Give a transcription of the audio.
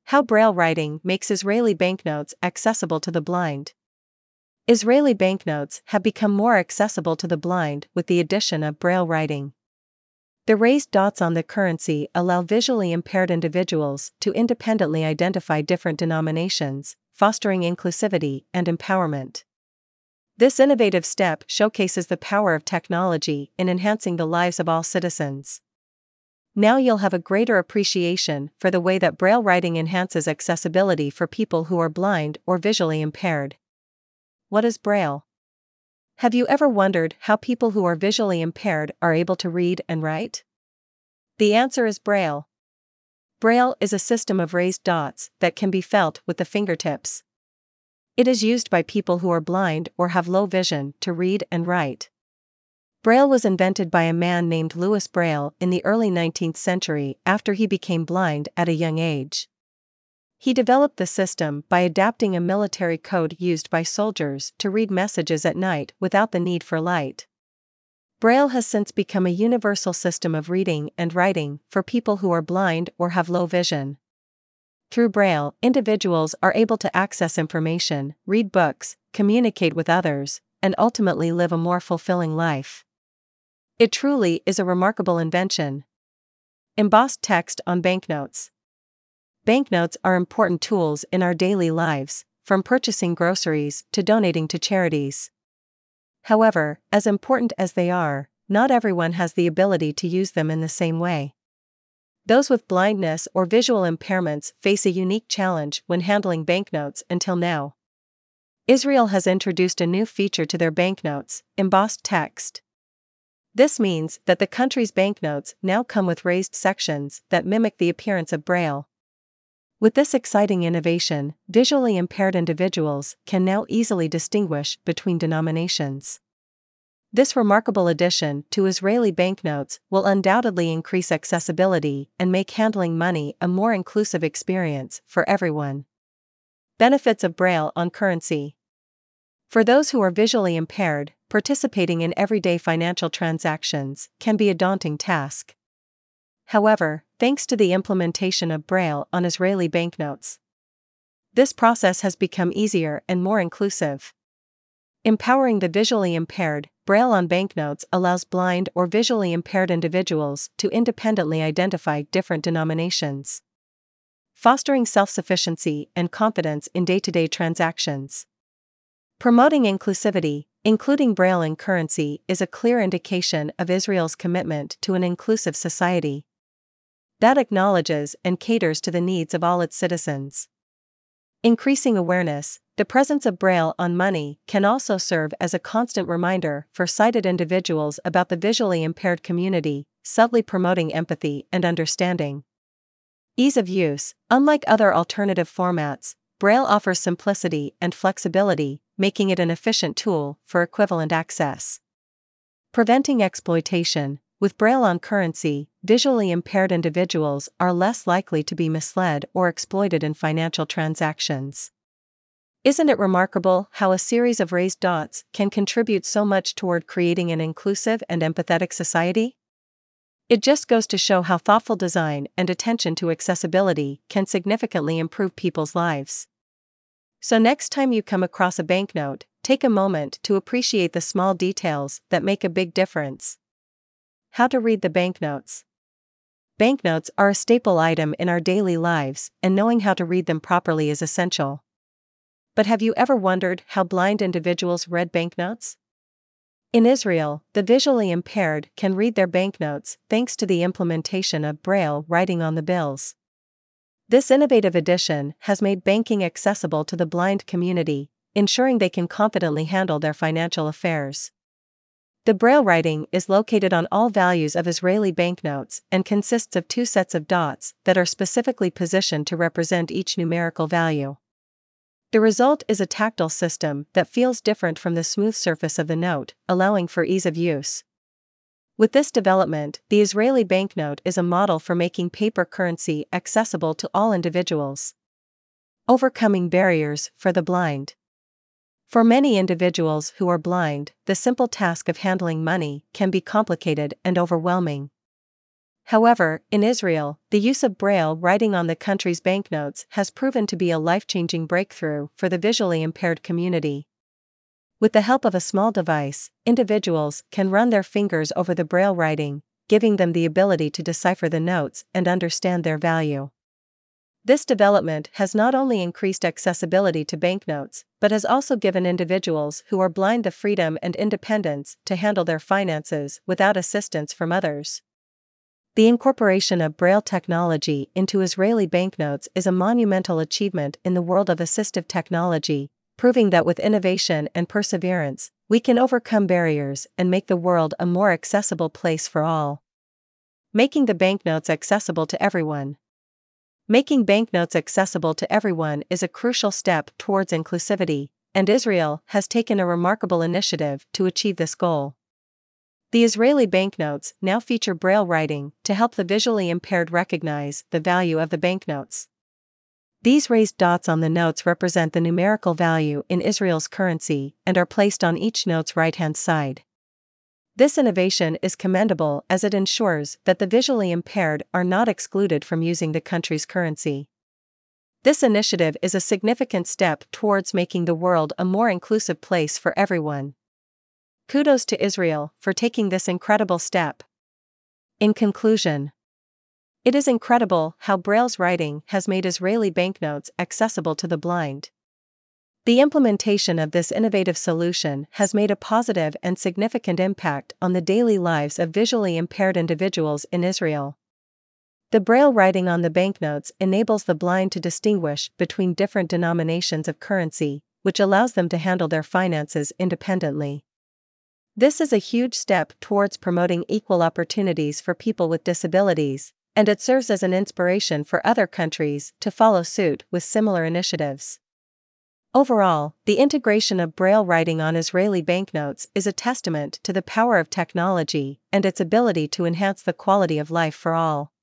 How Braille writing makes Israeli banknotes accessible to the blind. Israeli banknotes have become more accessible to the blind with the addition of Braille writing. The raised dots on the currency allow visually impaired individuals to independently identify different denominations, fostering inclusivity and empowerment. This innovative step showcases the power of technology in enhancing the lives of all citizens. Now you'll have a greater appreciation for the way that Braille writing enhances accessibility for people who are blind or visually impaired. What is Braille? Have you ever wondered how people who are visually impaired are able to read and write? The answer is Braille. Braille is a system of raised dots that can be felt with the fingertips. It is used by people who are blind or have low vision to read and write. Braille was invented by a man named Louis Braille in the early 19th century after he became blind at a young age. He developed the system by adapting a military code used by soldiers to read messages at night without the need for light. Braille has since become a universal system of reading and writing for people who are blind or have low vision. Through Braille, individuals are able to access information, read books, communicate with others, and ultimately live a more fulfilling life. It truly is a remarkable invention. Embossed text on banknotes. Banknotes are important tools in our daily lives, from purchasing groceries to donating to charities. However, as important as they are, not everyone has the ability to use them in the same way. Those with blindness or visual impairments face a unique challenge when handling banknotes until now. Israel has introduced a new feature to their banknotes, embossed text. This means that the country's banknotes now come with raised sections that mimic the appearance of Braille. With this exciting innovation, visually impaired individuals can now easily distinguish between denominations. This remarkable addition to Israeli banknotes will undoubtedly increase accessibility and make handling money a more inclusive experience for everyone. Benefits of Braille on currency. For those who are visually impaired, participating in everyday financial transactions can be a daunting task. However, thanks to the implementation of Braille on Israeli banknotes, this process has become easier and more inclusive. Empowering the visually impaired, Braille on banknotes allows blind or visually impaired individuals to independently identify different denominations, fostering self-sufficiency and confidence in day-to-day transactions. Promoting inclusivity, including Braille in currency, is a clear indication of Israel's commitment to an inclusive society that acknowledges and caters to the needs of all its citizens. Increasing awareness, the presence of Braille on money can also serve as a constant reminder for sighted individuals about the visually impaired community, subtly promoting empathy and understanding. Ease of use, unlike other alternative formats, Braille offers simplicity and flexibility, making it an efficient tool for equivalent access. Preventing exploitation. With Braille on currency, visually impaired individuals are less likely to be misled or exploited in financial transactions. Isn't it remarkable how a series of raised dots can contribute so much toward creating an inclusive and empathetic society? It just goes to show how thoughtful design and attention to accessibility can significantly improve people's lives. So next time you come across a banknote, take a moment to appreciate the small details that make a big difference. How to read the banknotes. Banknotes are a staple item in our daily lives, and knowing how to read them properly is essential. But have you ever wondered how blind individuals read banknotes? In Israel, the visually impaired can read their banknotes thanks to the implementation of Braille writing on the bills. This innovative addition has made banking accessible to the blind community, ensuring they can confidently handle their financial affairs. The Braille writing is located on all values of Israeli banknotes and consists of two sets of dots that are specifically positioned to represent each numerical value. The result is a tactile system that feels different from the smooth surface of the note, allowing for ease of use. With this development, the Israeli banknote is a model for making paper currency accessible to all individuals. Overcoming barriers for the blind. For many individuals who are blind, the simple task of handling money can be complicated and overwhelming. However, in Israel, the use of Braille writing on the country's banknotes has proven to be a life-changing breakthrough for the visually impaired community. With the help of a small device, individuals can run their fingers over the Braille writing, giving them the ability to decipher the notes and understand their value. This development has not only increased accessibility to banknotes, but has also given individuals who are blind the freedom and independence to handle their finances without assistance from others. The incorporation of Braille technology into Israeli banknotes is a monumental achievement in the world of assistive technology, proving that with innovation and perseverance, we can overcome barriers and make the world a more accessible place for all. Making the banknotes accessible to everyone. Making banknotes accessible to everyone is a crucial step towards inclusivity, and Israel has taken a remarkable initiative to achieve this goal. The Israeli banknotes now feature Braille writing to help the visually impaired recognize the value of the banknotes. These raised dots on the notes represent the numerical value in Israel's currency and are placed on each note's right-hand side. This innovation is commendable as it ensures that the visually impaired are not excluded from using the country's currency. This initiative is a significant step towards making the world a more inclusive place for everyone. Kudos to Israel for taking this incredible step. In conclusion, it is incredible how Braille's writing has made Israeli banknotes accessible to the blind. The implementation of this innovative solution has made a positive and significant impact on the daily lives of visually impaired individuals in Israel. The Braille writing on the banknotes enables the blind to distinguish between different denominations of currency, which allows them to handle their finances independently. This is a huge step towards promoting equal opportunities for people with disabilities, and it serves as an inspiration for other countries to follow suit with similar initiatives. Overall, the integration of Braille writing on Israeli banknotes is a testament to the power of technology and its ability to enhance the quality of life for all.